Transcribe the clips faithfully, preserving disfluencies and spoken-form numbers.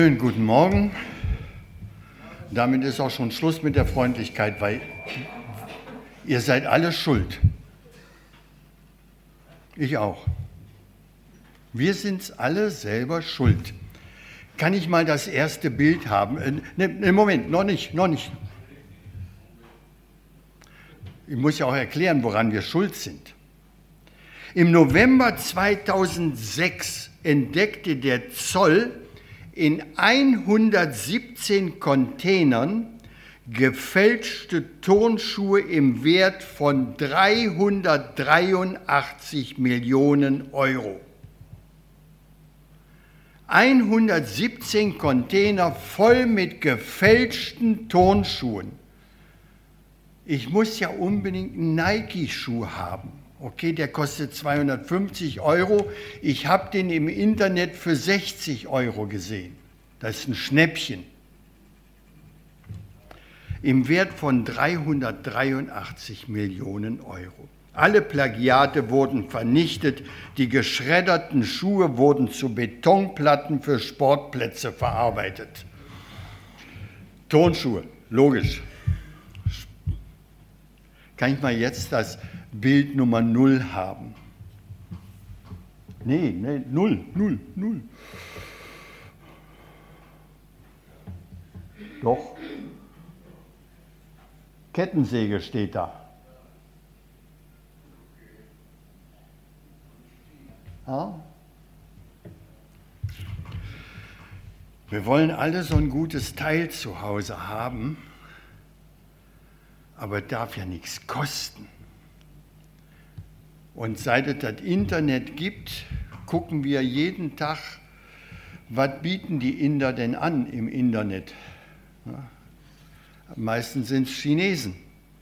Schönen guten Morgen. Damit ist auch schon Schluss mit der Freundlichkeit, weil ihr seid alle schuld. Ich auch. Wir sind alle selber schuld. Kann ich mal das erste Bild haben? Äh, ne, ne, Moment, noch nicht, noch nicht. Ich muss ja auch erklären, woran wir schuld sind. Im November zweitausendsechs entdeckte der Zoll in hundertsiebzehn Containern gefälschte Turnschuhe im Wert von dreihundertdreiundachtzig Millionen Euro. hundertsiebzehn Container voll mit gefälschten Turnschuhen. Ich muss ja unbedingt einen Nike-Schuh haben. Okay, der kostet zweihundertfünfzig Euro. Ich habe den im Internet für sechzig Euro gesehen. Das ist ein Schnäppchen. Im Wert von dreihundertdreiundachtzig Millionen Euro. Alle Plagiate wurden vernichtet. Die geschredderten Schuhe wurden zu Betonplatten für Sportplätze verarbeitet. Turnschuhe, logisch. Kann ich mal jetzt das Bild Nummer null haben? Nee, nee, null, null, null. Doch. Kettensäge steht da. Ja? Wir wollen alle so ein gutes Teil zu Hause haben, aber darf ja nichts kosten. Und seit es das Internet gibt, gucken wir jeden Tag, was bieten die Inder denn an im Internet? Ja, meistens sind es Chinesen.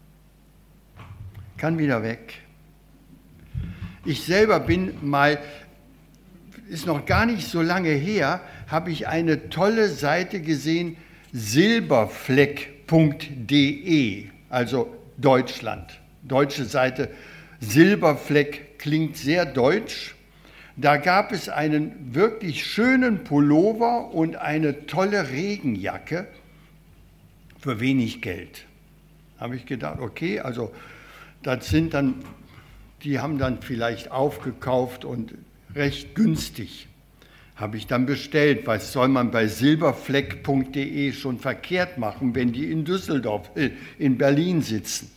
Kann wieder weg. Ich selber bin mal, ist noch gar nicht so lange her, habe ich eine tolle Seite gesehen, silberfleck punkt de, also Deutschland, deutsche Seite. Silberfleck klingt sehr deutsch. Da gab es einen wirklich schönen Pullover und eine tolle Regenjacke für wenig Geld. Habe ich gedacht, okay, also das sind dann, die haben dann vielleicht aufgekauft und recht günstig. Habe ich dann bestellt. Was soll man bei silberfleck punkt de schon verkehrt machen, wenn die in Düsseldorf, äh, in Berlin sitzen?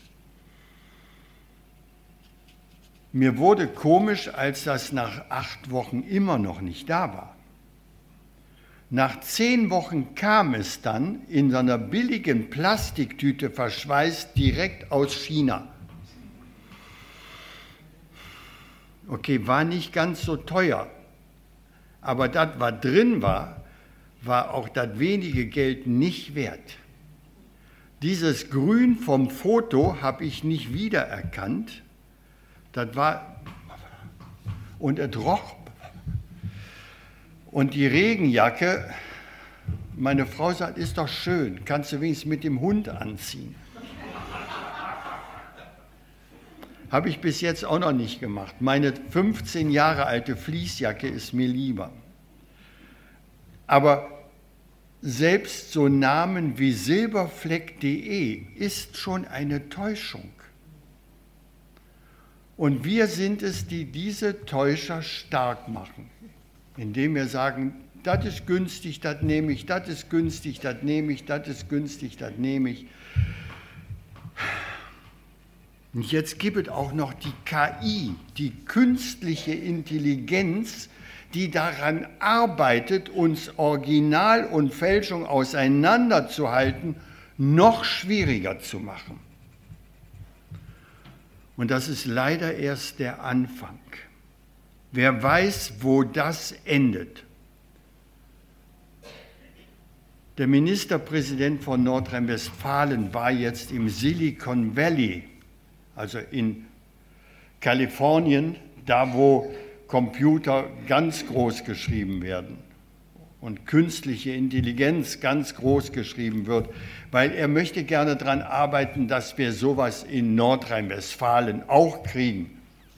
Mir wurde komisch, als das nach acht Wochen immer noch nicht da war. Nach zehn Wochen kam es dann in so einer billigen Plastiktüte verschweißt direkt aus China. Okay, war nicht ganz so teuer, aber das, was drin war, war auch das wenige Geld nicht wert. Dieses Grün vom Foto habe ich nicht wiedererkannt. Das war, und es roch. Und die Regenjacke, meine Frau sagt, ist doch schön, kannst du wenigstens mit dem Hund anziehen. Habe ich bis jetzt auch noch nicht gemacht. Meine fünfzehn Jahre alte Fließjacke ist mir lieber. Aber selbst so Namen wie silberfleck punkt de ist schon eine Täuschung. Und wir sind es, die diese Täuscher stark machen, indem wir sagen, das ist günstig, das nehme ich, das ist günstig, das nehme ich, das ist günstig, das nehme ich. Und jetzt gibt es auch noch die K I, die künstliche Intelligenz, die daran arbeitet, uns Original und Fälschung auseinanderzuhalten, noch schwieriger zu machen. Und das ist leider erst der Anfang. Wer weiß, wo das endet. Der Ministerpräsident von Nordrhein-Westfalen war jetzt im Silicon Valley, also in Kalifornien, da wo Computer ganz groß geschrieben werden und künstliche Intelligenz ganz groß geschrieben wird, weil er möchte gerne daran arbeiten, dass wir sowas in Nordrhein-Westfalen auch kriegen.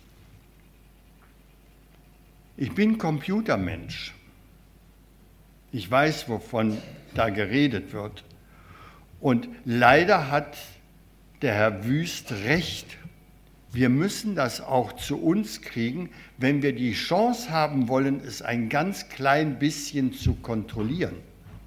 Ich bin Computermensch. Ich weiß, wovon da geredet wird. Und leider hat der Herr Wüst recht. Wir müssen das auch zu uns kriegen, wenn wir die Chance haben wollen, es ein ganz klein bisschen zu kontrollieren.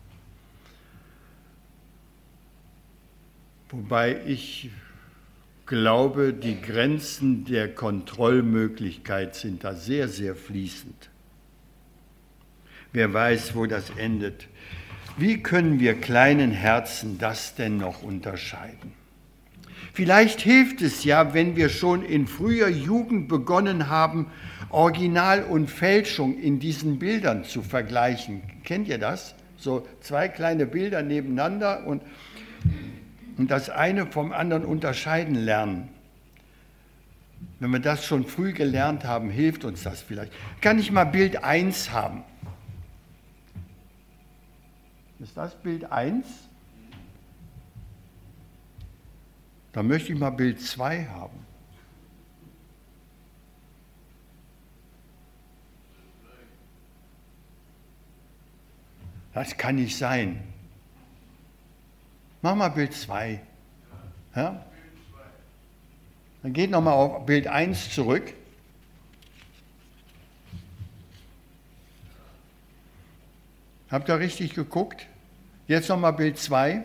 Wobei ich glaube, die Grenzen der Kontrollmöglichkeit sind da sehr, sehr fließend. Wer weiß, wo das endet. Wie können wir kleinen Herzen das denn noch unterscheiden? Vielleicht hilft es ja, wenn wir schon in früher Jugend begonnen haben, Original und Fälschung in diesen Bildern zu vergleichen. Kennt ihr das? So zwei kleine Bilder nebeneinander und, und das eine vom anderen unterscheiden lernen. Wenn wir das schon früh gelernt haben, hilft uns das vielleicht. Kann ich mal Bild eins haben? Ist das Bild eins? Dann möchte ich mal Bild zwei haben. Das kann nicht sein. Mach mal Bild zwei. Ja? Dann geht nochmal auf Bild eins zurück. Habt ihr richtig geguckt? Jetzt nochmal Bild zwei.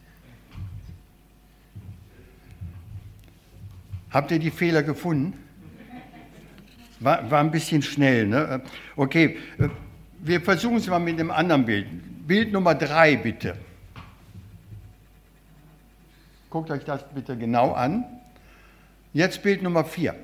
Habt ihr die Fehler gefunden? War, war ein bisschen schnell, ne? Okay, wir versuchen es mal mit dem anderen Bild. Bild Nummer drei, bitte. Guckt euch das bitte genau an. Jetzt Bild Nummer vier.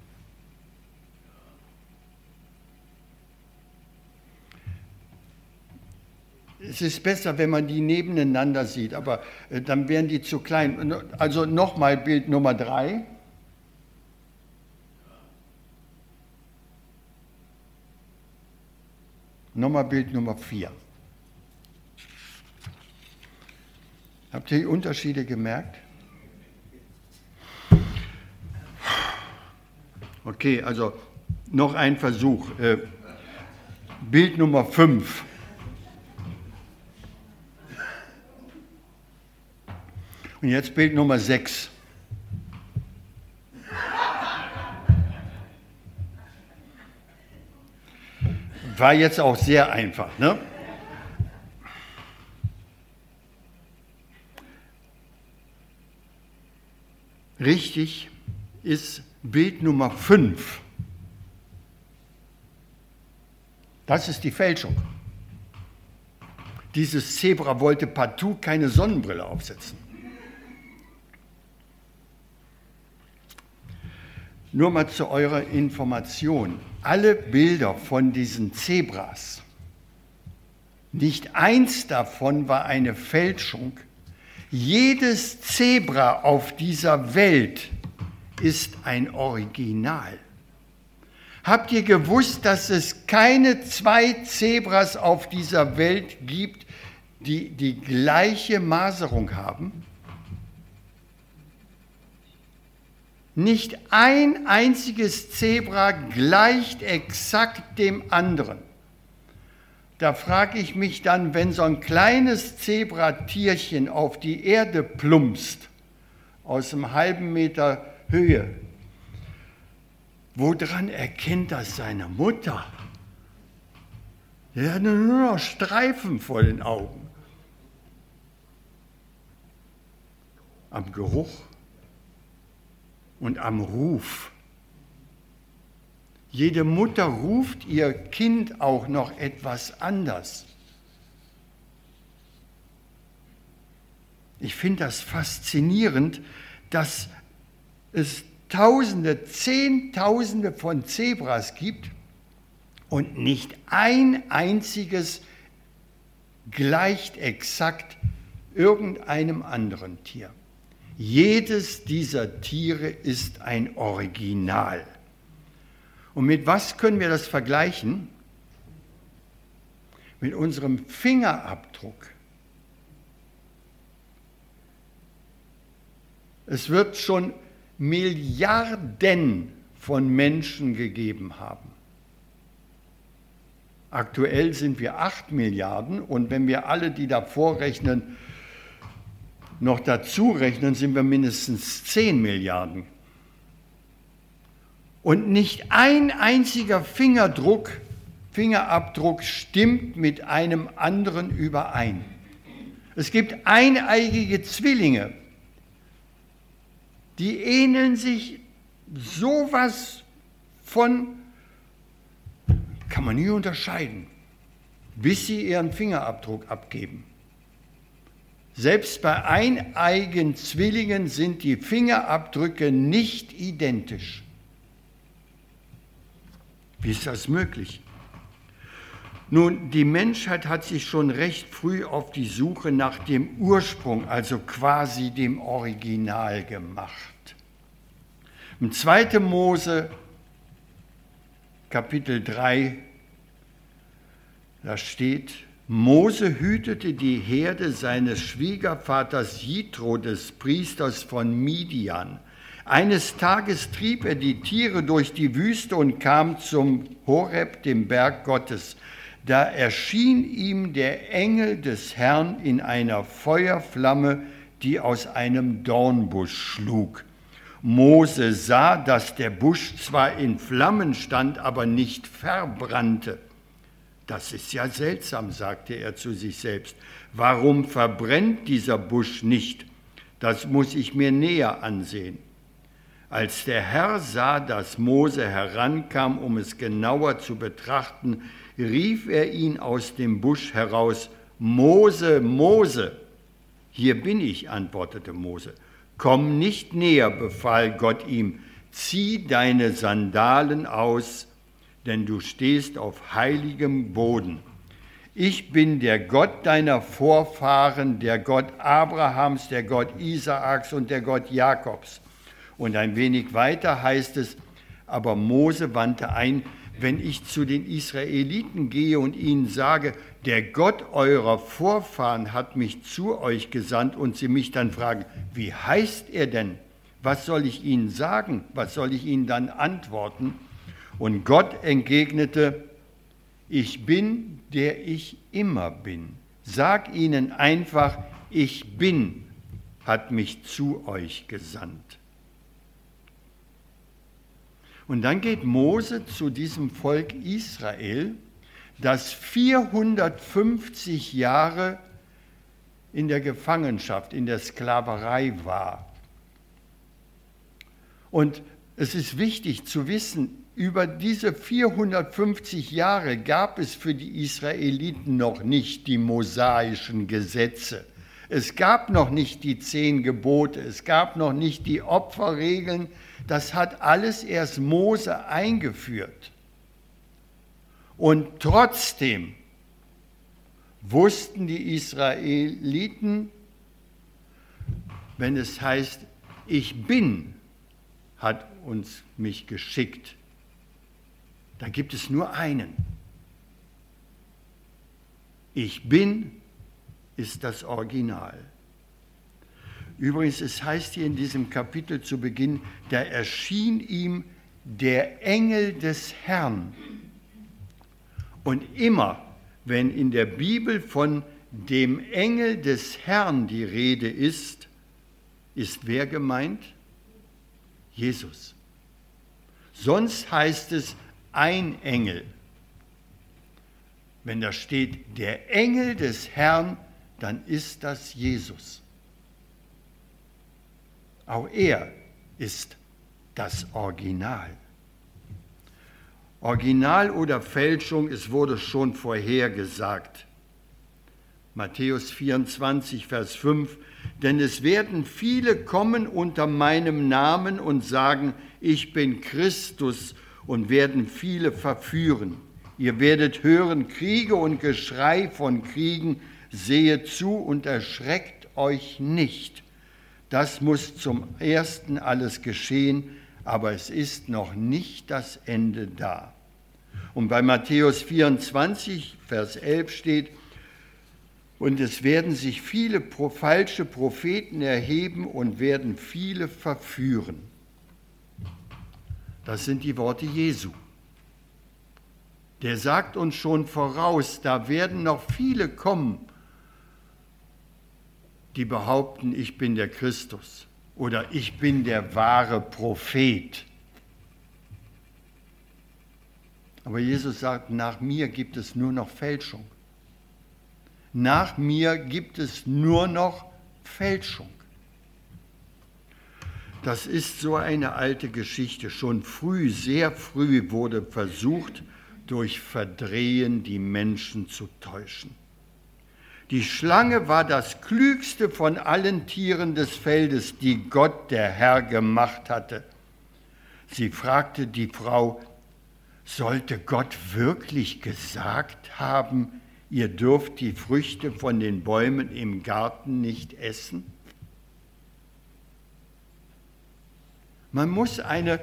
Es ist besser, wenn man die nebeneinander sieht, aber dann wären die zu klein. Also nochmal Bild Nummer drei. Nochmal Bild Nummer vier. Habt ihr die Unterschiede gemerkt? Okay, also noch ein Versuch. Äh, Bild Nummer fünf. Und jetzt Bild Nummer sechs. War jetzt auch sehr einfach, ne? Richtig ist Bild Nummer fünf. Das ist die Fälschung. Dieses Zebra wollte partout keine Sonnenbrille aufsetzen. Nur mal zu eurer Information. Alle Bilder von diesen Zebras, nicht eins davon war eine Fälschung. Jedes Zebra auf dieser Welt ist ein Original. Habt ihr gewusst, dass es keine zwei Zebras auf dieser Welt gibt, die die gleiche Maserung haben? Nicht ein einziges Zebra gleicht exakt dem anderen. Da frage ich mich dann, wenn so ein kleines Zebratierchen auf die Erde plumpst, aus einem halben Meter Höhe, woran erkennt das seine Mutter? Er hat nur noch Streifen vor den Augen. Am Geruch und am Ruf. Jede Mutter ruft ihr Kind auch noch etwas anders. Ich finde das faszinierend, dass es Tausende, Zehntausende von Zebras gibt und nicht ein einziges gleicht exakt irgendeinem anderen Tier. Jedes dieser Tiere ist ein Original. Und mit was können wir das vergleichen? Mit unserem Fingerabdruck. Es wird schon Milliarden von Menschen gegeben haben. Aktuell sind wir acht Milliarden und wenn wir alle, die davor rechnen, noch dazu rechnen, sind wir mindestens zehn Milliarden. Und nicht ein einziger Fingerdruck, Fingerabdruck stimmt mit einem anderen überein. Es gibt eineigige Zwillinge, die ähneln sich sowas von, kann man nie unterscheiden, bis sie ihren Fingerabdruck abgeben. Selbst bei eineigen Zwillingen sind die Fingerabdrücke nicht identisch. Wie ist das möglich? Nun, die Menschheit hat sich schon recht früh auf die Suche nach dem Ursprung, also quasi dem Original gemacht. Im zweiten Mose, Kapitel drei, da steht, Mose hütete die Herde seines Schwiegervaters Jitro, des Priesters von Midian. Eines Tages trieb er die Tiere durch die Wüste und kam zum Horeb, dem Berg Gottes. Da erschien ihm der Engel des Herrn in einer Feuerflamme, die aus einem Dornbusch schlug. Mose sah, dass der Busch zwar in Flammen stand, aber nicht verbrannte. Das ist ja seltsam, sagte er zu sich selbst. Warum verbrennt dieser Busch nicht? Das muss ich mir näher ansehen. Als der Herr sah, dass Mose herankam, um es genauer zu betrachten, rief er ihn aus dem Busch heraus, Mose, Mose. Hier bin ich, antwortete Mose. Komm nicht näher, befahl Gott ihm, zieh deine Sandalen aus, denn du stehst auf heiligem Boden. Ich bin der Gott deiner Vorfahren, der Gott Abrahams, der Gott Isaaks und der Gott Jakobs. Und ein wenig weiter heißt es, aber Mose wandte ein, wenn ich zu den Israeliten gehe und ihnen sage, der Gott eurer Vorfahren hat mich zu euch gesandt und sie mich dann fragen, wie heißt er denn? Was soll ich ihnen sagen? Was soll ich ihnen dann antworten? Und Gott entgegnete, ich bin, der ich immer bin. Sag ihnen einfach, ich bin, hat mich zu euch gesandt. Und dann geht Mose zu diesem Volk Israel, das vierhundertfünfzig Jahre in der Gefangenschaft, in der Sklaverei war. Und es ist wichtig zu wissen, über diese vierhundertfünfzig Jahre gab es für die Israeliten noch nicht die mosaischen Gesetze. Es gab noch nicht die zehn Gebote, es gab noch nicht die Opferregeln. Das hat alles erst Mose eingeführt. Und trotzdem wussten die Israeliten, wenn es heißt, ich bin, hat uns mich geschickt, da gibt es nur einen. Ich bin ist das Original. Übrigens, es heißt hier in diesem Kapitel zu Beginn, da erschien ihm der Engel des Herrn. Und immer, wenn in der Bibel von dem Engel des Herrn die Rede ist, ist wer gemeint? Jesus. Sonst heißt es ein Engel. Wenn da steht der Engel des Herrn, dann ist das Jesus. Auch er ist das Original. Original oder Fälschung, es wurde schon vorhergesagt. Matthäus vierundzwanzig, Vers fünf, denn es werden viele kommen unter meinem Namen und sagen, ich bin Christus, und werden viele verführen. Ihr werdet hören Kriege und Geschrei von Kriegen, sehet zu und erschreckt euch nicht. Das muss zum Ersten alles geschehen, aber es ist noch nicht das Ende da. Und bei Matthäus vierundzwanzig, Vers elf steht, und es werden sich viele falsche Propheten erheben und werden viele verführen. Das sind die Worte Jesu. der sagt uns schon voraus, da werden noch viele kommen, die behaupten, ich bin der Christus oder ich bin der wahre Prophet. Aber Jesus sagt, nach mir gibt es nur noch Fälschung. Nach mir gibt es nur noch Fälschung. Das ist so eine alte Geschichte. Schon früh, sehr früh wurde versucht, durch Verdrehen die Menschen zu täuschen. Die Schlange war das klügste von allen Tieren des Feldes, die Gott, der Herr, gemacht hatte. Sie fragte die Frau, sollte Gott wirklich gesagt haben, ihr dürft die Früchte von den Bäumen im Garten nicht essen? Man muss eine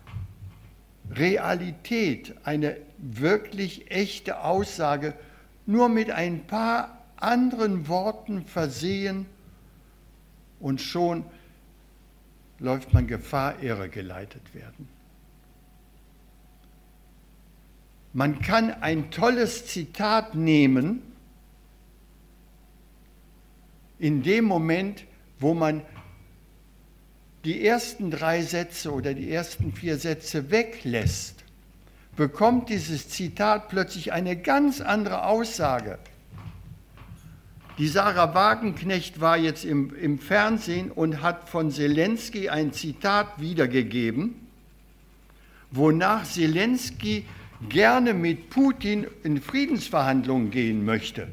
Realität, eine wirklich echte Aussage nur mit ein paar anderen Worten versehen und schon läuft man Gefahr, irregeleitet werden. Man kann ein tolles Zitat nehmen in dem Moment, wo man die ersten drei Sätze oder die ersten vier Sätze weglässt, bekommt dieses Zitat plötzlich eine ganz andere Aussage. Die Sarah Wagenknecht war jetzt im, im Fernsehen und hat von Zelensky ein Zitat wiedergegeben, wonach Zelensky gerne mit Putin in Friedensverhandlungen gehen möchte.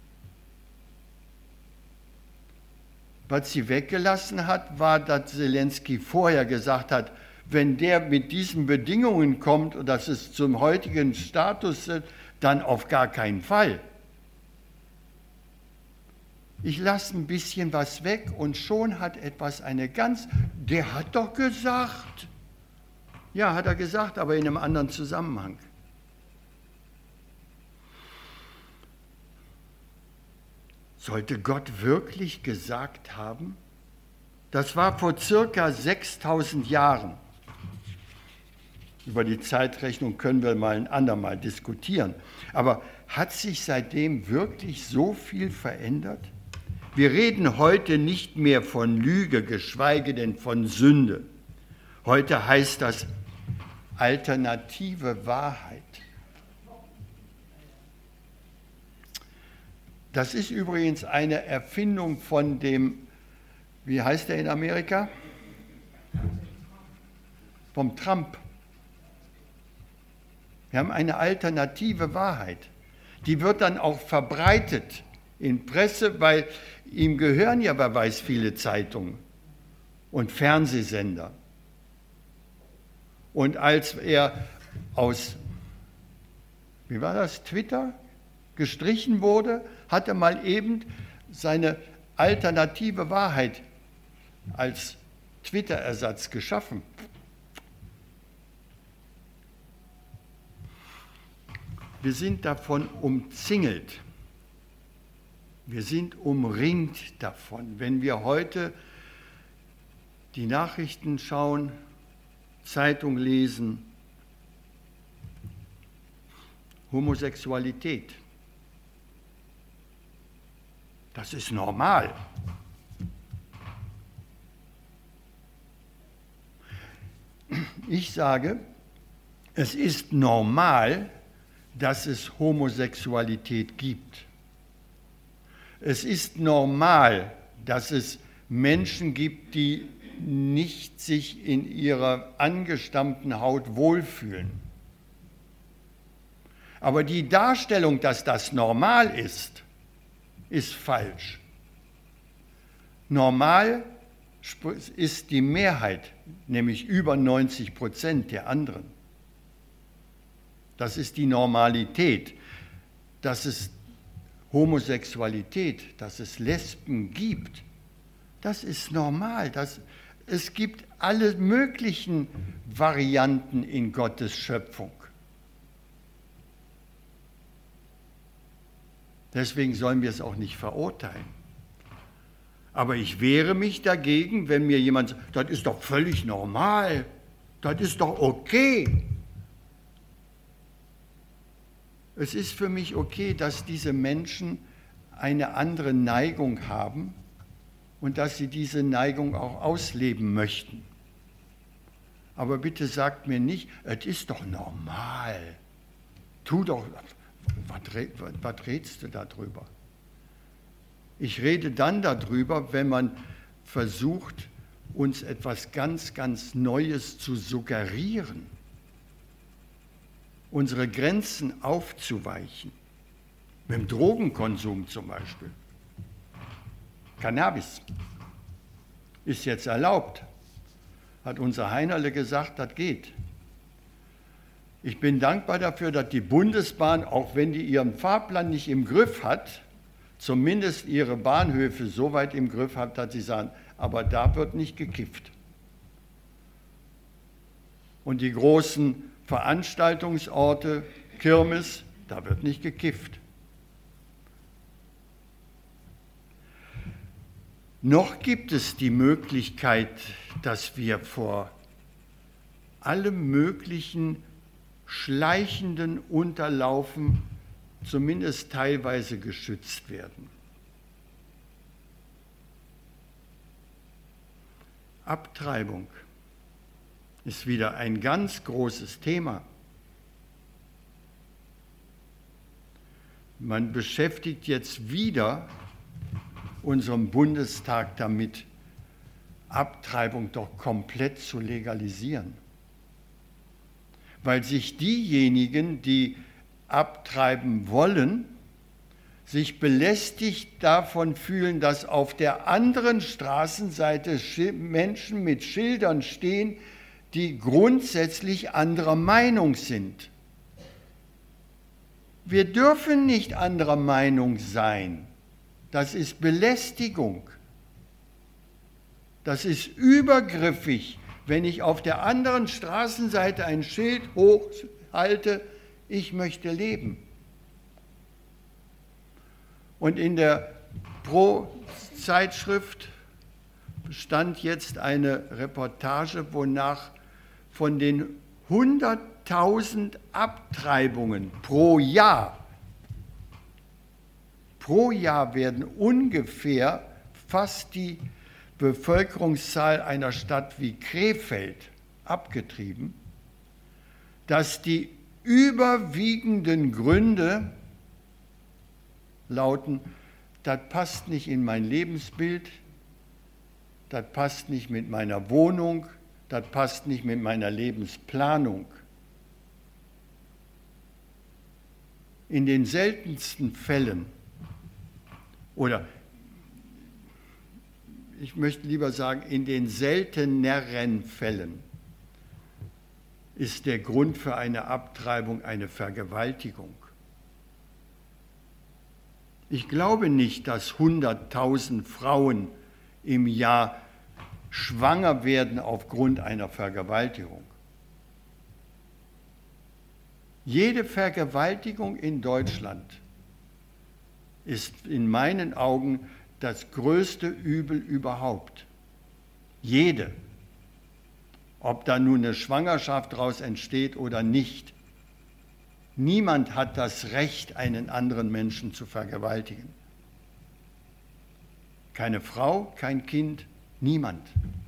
Was sie weggelassen hat, war, dass Zelensky vorher gesagt hat, wenn der mit diesen Bedingungen kommt und das ist zum heutigen Status, dann auf gar keinen Fall. Ich lasse ein bisschen was weg und schon hat etwas eine ganz, der hat doch gesagt. Ja, hat er gesagt, aber in einem anderen Zusammenhang. Sollte Gott wirklich gesagt haben? Das war vor circa sechstausend Jahren. Über die Zeitrechnung können wir mal ein andermal diskutieren. Aber hat sich seitdem wirklich so viel verändert? Wir reden heute nicht mehr von Lüge, geschweige denn von Sünde. Heute heißt das alternative Wahrheit. Das ist übrigens eine Erfindung von dem, wie heißt der in Amerika? Vom Trump. Wir haben eine alternative Wahrheit. Die wird dann auch verbreitet in Presse, weil ihm gehören ja, wer weiß, viele Zeitungen und Fernsehsender. Und als er aus, wie war das, Twitter gestrichen wurde, hat er mal eben seine alternative Wahrheit als Twitter-Ersatz geschaffen. Wir sind davon umzingelt. Wir sind umringt davon. Wenn wir heute die Nachrichten schauen, Zeitung lesen, Homosexualität, das ist normal. Ich sage, es ist normal, dass es Homosexualität gibt. Es ist normal, dass es Menschen gibt, die nicht sich in ihrer angestammten Haut wohlfühlen. Aber die Darstellung, dass das normal ist, ist falsch. Normal ist die Mehrheit, nämlich über neunzig Prozent der anderen. Das ist die Normalität. Dass es Homosexualität, dass es Lesben gibt, das ist normal. Das, es gibt alle möglichen Varianten in Gottes Schöpfung. Deswegen sollen wir es auch nicht verurteilen. Aber ich wehre mich dagegen, wenn mir jemand sagt, das ist doch völlig normal, das ist doch okay. Es ist für mich okay, dass diese Menschen eine andere Neigung haben und dass sie diese Neigung auch ausleben möchten. Aber bitte sagt mir nicht, es ist doch normal. Tu doch, was, was redest du darüber? Ich rede dann darüber, wenn man versucht, uns etwas ganz, ganz Neues zu suggerieren, unsere Grenzen aufzuweichen, mit dem Drogenkonsum zum Beispiel. Cannabis ist jetzt erlaubt, hat unser Heinerle gesagt, das geht. Ich bin dankbar dafür, dass die Bundesbahn, auch wenn die ihren Fahrplan nicht im Griff hat, zumindest ihre Bahnhöfe so weit im Griff hat, dass sie sagen, aber da wird nicht gekifft. Und die großen Veranstaltungsorte, Kirmes, da wird nicht gekifft. Noch gibt es die Möglichkeit, dass wir vor allem möglichen schleichenden Unterlaufen zumindest teilweise geschützt werden. Abtreibung ist wieder ein ganz großes Thema. Man beschäftigt jetzt wieder unseren Bundestag damit, Abtreibung doch komplett zu legalisieren. Weil sich diejenigen, die abtreiben wollen, sich belästigt davon fühlen, dass auf der anderen Straßenseite Menschen mit Schildern stehen, die grundsätzlich anderer Meinung sind. Wir dürfen nicht anderer Meinung sein. Das ist Belästigung. Das ist übergriffig, wenn ich auf der anderen Straßenseite ein Schild hochhalte, ich möchte leben. Und in der Pro-Zeitschrift stand jetzt eine Reportage, wonach von den hunderttausend Abtreibungen pro Jahr, pro Jahr werden ungefähr fast die Bevölkerungszahl einer Stadt wie Krefeld abgetrieben, dass die überwiegenden Gründe lauten, das passt nicht in mein Lebensbild, das passt nicht mit meiner Wohnung, das passt nicht mit meiner Lebensplanung. In den seltensten Fällen, oder ich möchte lieber sagen, in den selteneren Fällen ist der Grund für eine Abtreibung eine Vergewaltigung. Ich glaube nicht, dass hunderttausend Frauen im Jahr schwanger werden aufgrund einer Vergewaltigung. Jede Vergewaltigung in Deutschland ist in meinen Augen das größte Übel überhaupt. Jede. Ob da nun eine Schwangerschaft daraus entsteht oder nicht. Niemand hat das Recht, einen anderen Menschen zu vergewaltigen. Keine Frau, kein Kind, niemand.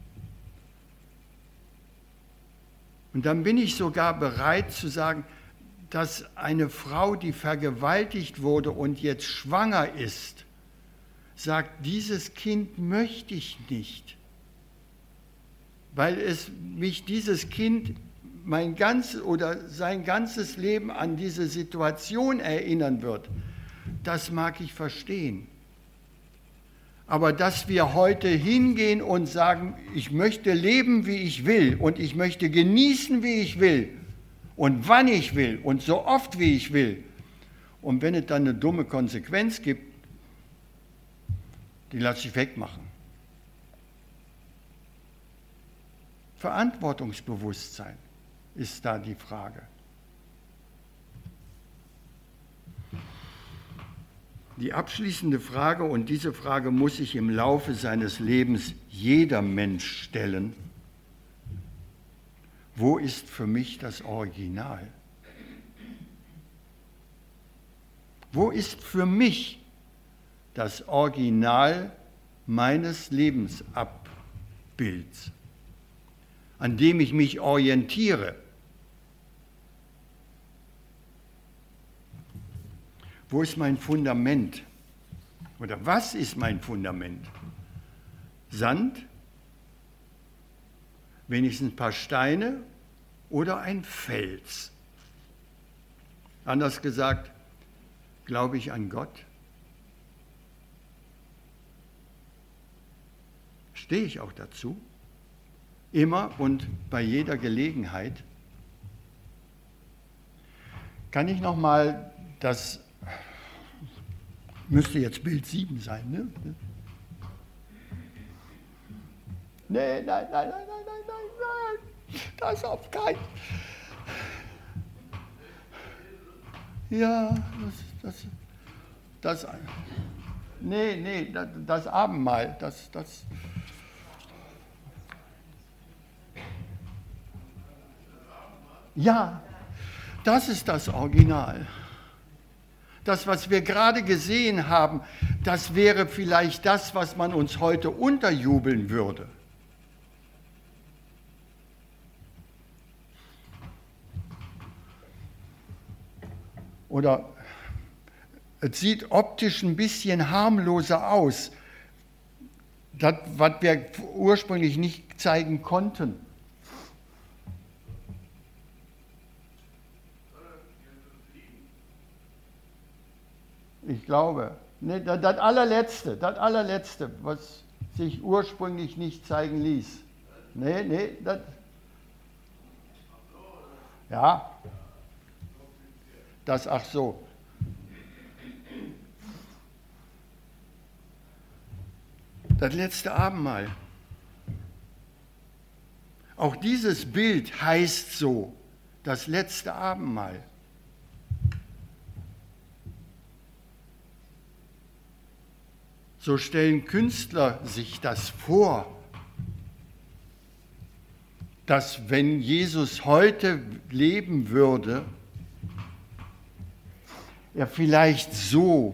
Und dann bin ich sogar bereit zu sagen, dass eine Frau, die vergewaltigt wurde und jetzt schwanger ist, sagt, dieses Kind möchte ich nicht, weil es mich dieses Kind mein ganzes oder sein ganzes Leben an diese Situation erinnern wird. Das mag ich verstehen. Aber dass wir heute hingehen und sagen, ich möchte leben, wie ich will und ich möchte genießen, wie ich will und wann ich will und so oft, wie ich will. Und wenn es dann eine dumme Konsequenz gibt, die lasse ich wegmachen. Verantwortungsbewusstsein ist da die Frage. Die abschließende Frage, und diese Frage muss sich im Laufe seines Lebens jeder Mensch stellen: Wo ist für mich das Original? Wo ist für mich das Original meines Lebensabbilds, an dem ich mich orientiere? Wo ist mein Fundament? Oder was ist mein Fundament? Sand? Wenigstens ein paar Steine oder ein Fels? Anders gesagt, glaube ich an Gott? Stehe ich auch dazu? Immer und bei jeder Gelegenheit? Kann ich noch mal das, müsste jetzt Bild sieben sein, ne? Nee, nein, nein, nein, nein, nein, nein, nein, das auf keinen. Ja, das, das, das, nee, nee, das, das Abendmahl, das, das. Ja, das ist das Original. Das, was wir gerade gesehen haben, das wäre vielleicht das, was man uns heute unterjubeln würde. Oder es sieht optisch ein bisschen harmloser aus, das, was wir ursprünglich nicht zeigen konnten. Ich glaube, ne, das, das allerletzte, das allerletzte, was sich ursprünglich nicht zeigen ließ. Nee, nee, das. Ja. Das, ach so. Das letzte Abendmahl. Auch dieses Bild heißt so, das letzte Abendmahl. So stellen Künstler sich das vor, dass wenn Jesus heute leben würde, er vielleicht so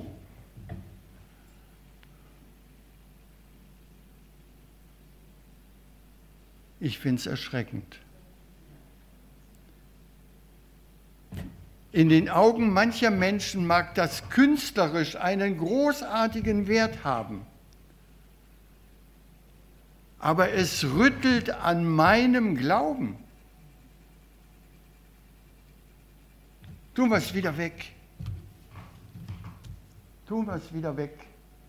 ich finde es erschreckend. In den Augen mancher Menschen mag das künstlerisch einen großartigen Wert haben, aber es rüttelt an meinem Glauben. Tun wir es wieder weg. Tun wir es wieder weg.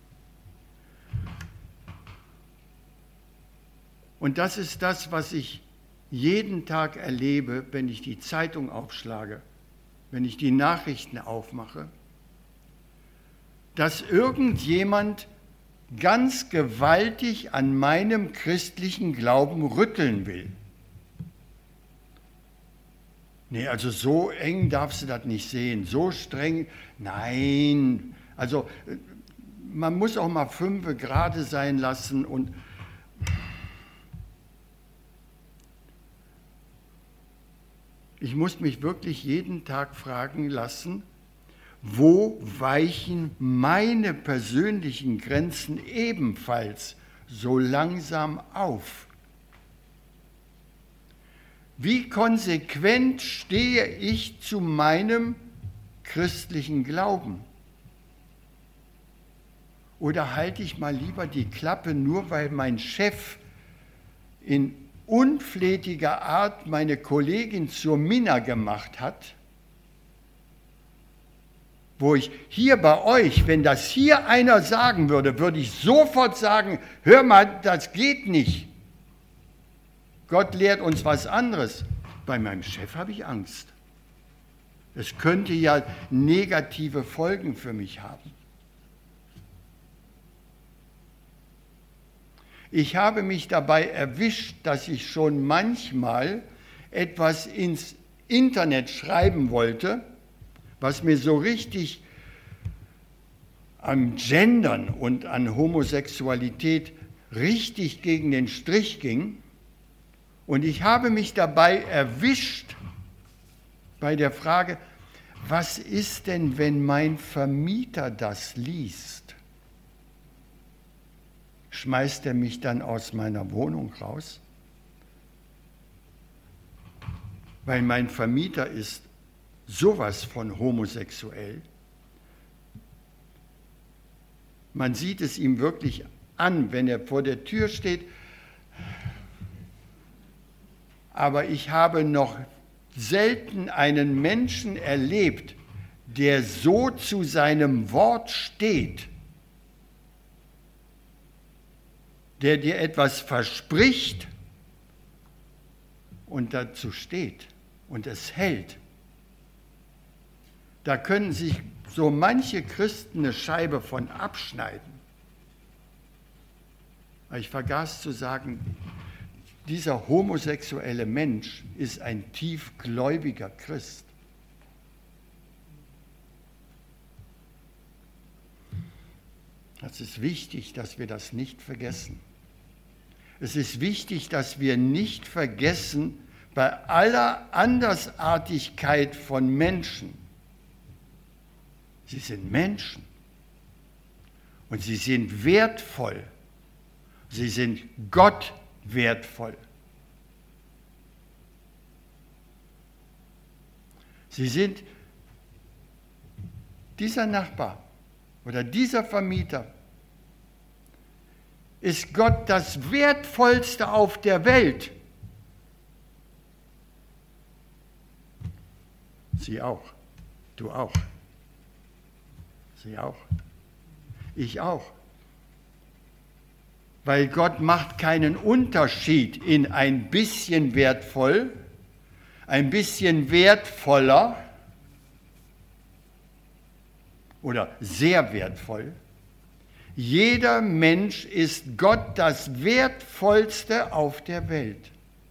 Und das ist das, was ich jeden Tag erlebe, wenn ich die Zeitung aufschlage, wenn ich die Nachrichten aufmache, dass irgendjemand ganz gewaltig an meinem christlichen Glauben rütteln will. Nee, also so eng darfst du das nicht sehen, so streng, nein. Also man muss auch mal fünfe gerade sein lassen und ich muss mich wirklich jeden Tag fragen lassen, wo weichen meine persönlichen Grenzen ebenfalls so langsam auf? Wie konsequent stehe ich zu meinem christlichen Glauben? Oder halte ich mal lieber die Klappe, nur weil mein Chef in unflätiger Art meine Kollegin zur Minna gemacht hat, wo ich hier bei euch, wenn das hier einer sagen würde, würde ich sofort sagen, hör mal, das geht nicht. Gott lehrt uns was anderes. Bei meinem Chef habe ich Angst. Es könnte ja negative Folgen für mich haben. Ich habe mich dabei erwischt, dass ich schon manchmal etwas ins Internet schreiben wollte, was mir so richtig am Gendern und an Homosexualität richtig gegen den Strich ging. Und ich habe mich dabei erwischt bei der Frage, Was ist denn, wenn mein Vermieter das liest? Schmeißt er mich dann aus meiner Wohnung raus? Weil mein Vermieter ist sowas von homosexuell. Man sieht es ihm wirklich an, wenn er vor der Tür steht. Aber ich habe noch selten einen Menschen erlebt, der so zu seinem Wort steht, der dir etwas verspricht und dazu steht und es hält. Da können sich so manche Christen eine Scheibe von abschneiden. Aber ich vergaß zu sagen, dieser homosexuelle Mensch ist ein tiefgläubiger Christ. Es ist wichtig, dass wir das nicht vergessen. Es ist wichtig, dass wir nicht vergessen, bei aller Andersartigkeit von Menschen, sie sind Menschen und sie sind wertvoll, sie sind Gott wertvoll. Sie sind dieser Nachbar oder dieser Vermieter ist Gott das Wertvollste auf der Welt. Sie auch, du auch, sie auch, ich auch. Weil Gott macht keinen Unterschied in ein bisschen wertvoll, ein bisschen wertvoller oder sehr wertvoll. Jeder Mensch ist Gott das Wertvollste auf der Welt.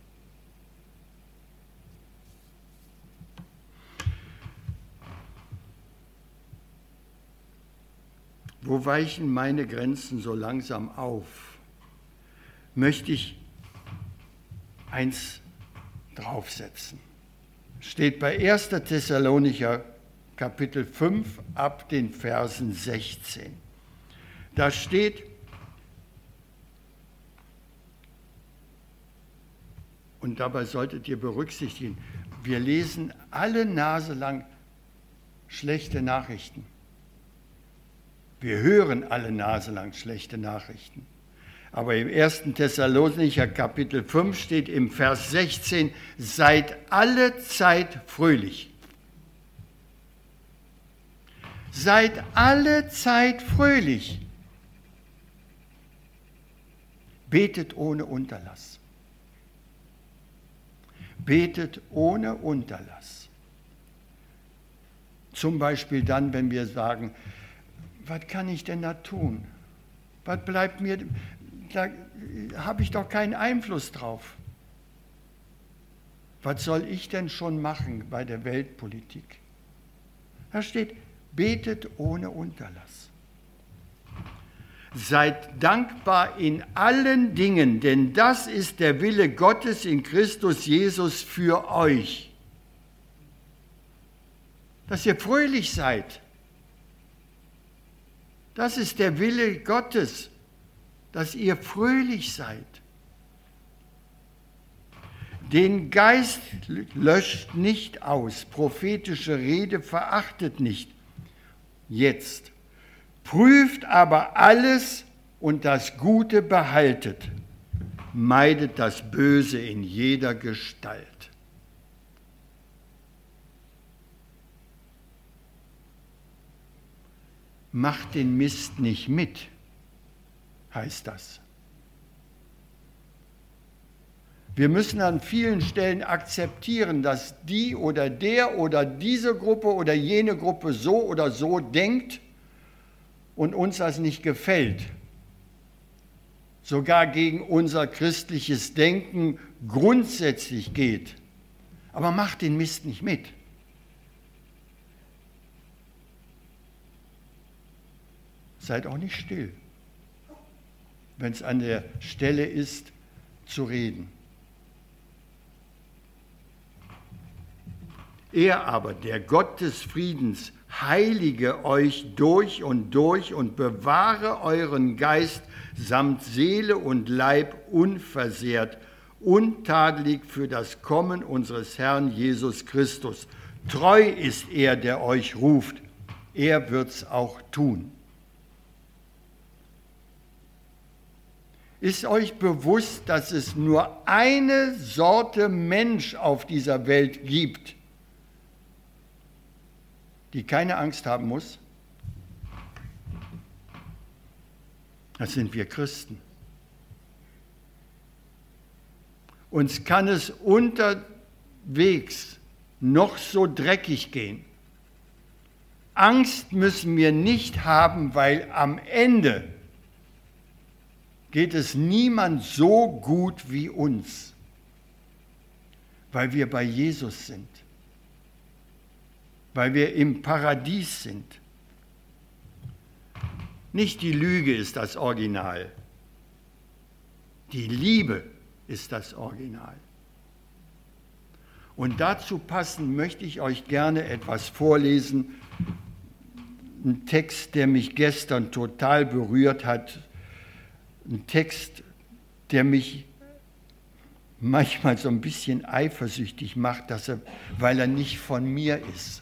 Wo weichen meine Grenzen so langsam auf? Möchte ich eins draufsetzen. Steht bei erster Thessalonicher Kapitel fünf ab den Versen sechzehn. Da steht, und dabei solltet ihr berücksichtigen, wir lesen alle Nase lang schlechte Nachrichten. Wir hören alle Nase lang schlechte Nachrichten. Aber im ersten Thessalonicher Kapitel fünf steht im Vers sechzehn, seid alle Zeit fröhlich. Seid alle Zeit fröhlich. Betet ohne Unterlass. Betet ohne Unterlass. Zum Beispiel dann, wenn wir sagen, was kann ich denn da tun? Was bleibt mir, da habe ich doch keinen Einfluss drauf. Was soll ich denn schon machen bei der Weltpolitik? Da steht, betet ohne Unterlass. Seid dankbar in allen Dingen, denn das ist der Wille Gottes in Christus Jesus für euch. Dass ihr fröhlich seid. Das ist der Wille Gottes, dass ihr fröhlich seid. Den Geist löscht nicht aus, prophetische Rede verachtet nicht. Jetzt. Prüft aber alles und das Gute behaltet. Meidet das Böse in jeder Gestalt. Macht den Mist nicht mit, heißt das. Wir müssen an vielen Stellen akzeptieren, dass die oder der oder diese Gruppe oder jene Gruppe so oder so denkt und uns das nicht gefällt. Sogar gegen unser christliches Denken grundsätzlich geht. Aber macht den Mist nicht mit. Seid auch nicht still, wenn es an der Stelle ist, zu reden. Er aber, der Gott des Friedens, heilige euch durch und durch und bewahre euren Geist samt Seele und Leib unversehrt, untadelig für das Kommen unseres Herrn Jesus Christus. Treu ist er, der euch ruft. Er wird's auch tun. Ist euch bewusst, dass es nur eine Sorte Mensch auf dieser Welt gibt, die keine Angst haben muss? Das sind wir Christen. Uns kann es unterwegs noch so dreckig gehen. Angst müssen wir nicht haben, weil am Ende geht es niemand so gut wie uns, weil wir bei Jesus sind, weil wir im Paradies sind. Nicht die Lüge ist das Original, die Liebe ist das Original. Und dazu passend möchte ich euch gerne etwas vorlesen, ein Text, der mich gestern total berührt hat, ein Text, der mich manchmal so ein bisschen eifersüchtig macht, dass er, weil er nicht von mir ist.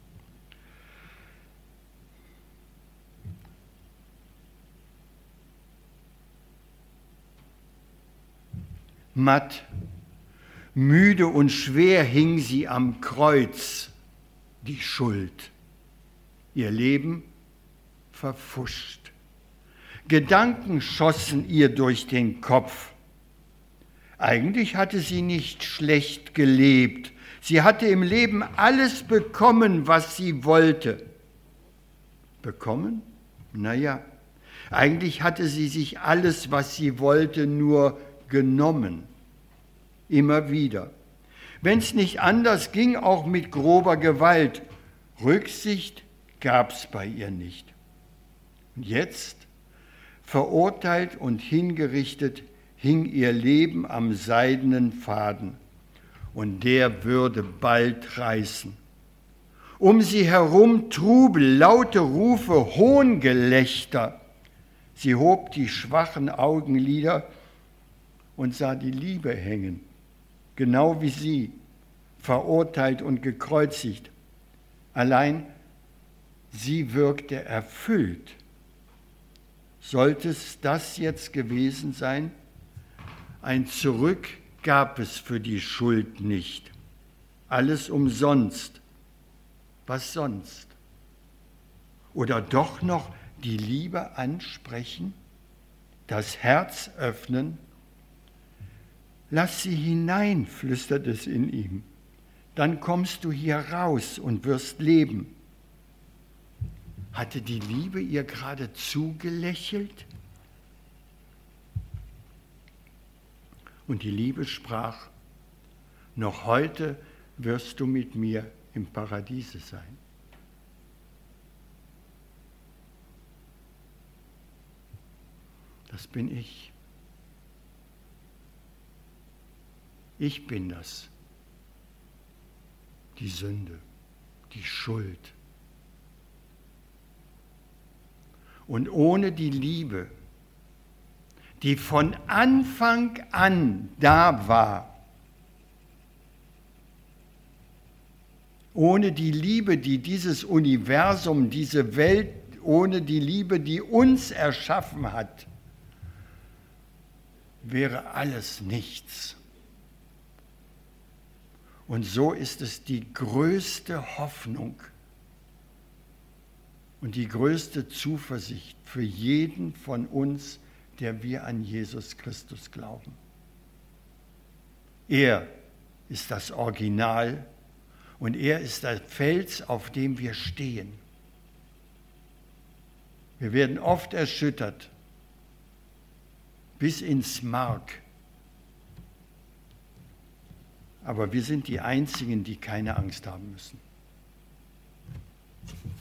Matt, müde und schwer hing sie am Kreuz, die Schuld. Ihr Leben verpfuscht. Gedanken schossen ihr durch den Kopf. Eigentlich hatte sie nicht schlecht gelebt. Sie hatte im Leben alles bekommen, was sie wollte. Bekommen? Naja, eigentlich hatte sie sich alles, was sie wollte, nur genommen. Immer wieder. Wenn es nicht anders ging, auch mit grober Gewalt. Rücksicht gab es bei ihr nicht. Und jetzt, verurteilt und hingerichtet, hing ihr Leben am seidenen Faden, und der würde bald reißen. Um sie herum Trubel, laute Rufe, Hohngelächter. Sie hob die schwachen Augenlider und sah die Liebe hängen, genau wie sie, verurteilt und gekreuzigt. Allein sie wirkte erfüllt. Sollte es das jetzt gewesen sein? Ein Zurück gab es für die Schuld nicht. Alles umsonst. Was sonst? Oder doch noch die Liebe ansprechen, das Herz öffnen? Lass sie hinein, flüstert es in ihm. Dann kommst du hier raus und wirst leben. Hatte die Liebe ihr gerade zugelächelt? Und die Liebe sprach, noch heute wirst du mit mir im Paradiese sein. Das bin ich. Ich bin das. Die Sünde, die Schuld. Und ohne die Liebe, die von Anfang an da war, ohne die Liebe, die dieses Universum, diese Welt, ohne die Liebe, die uns erschaffen hat, wäre alles nichts. Und so ist es die größte Hoffnung und die größte Zuversicht für jeden von uns, der wir an Jesus Christus glauben. Er ist das Original und er ist der Fels, auf dem wir stehen. Wir werden oft erschüttert, bis ins Mark. Aber wir sind die Einzigen, die keine Angst haben müssen.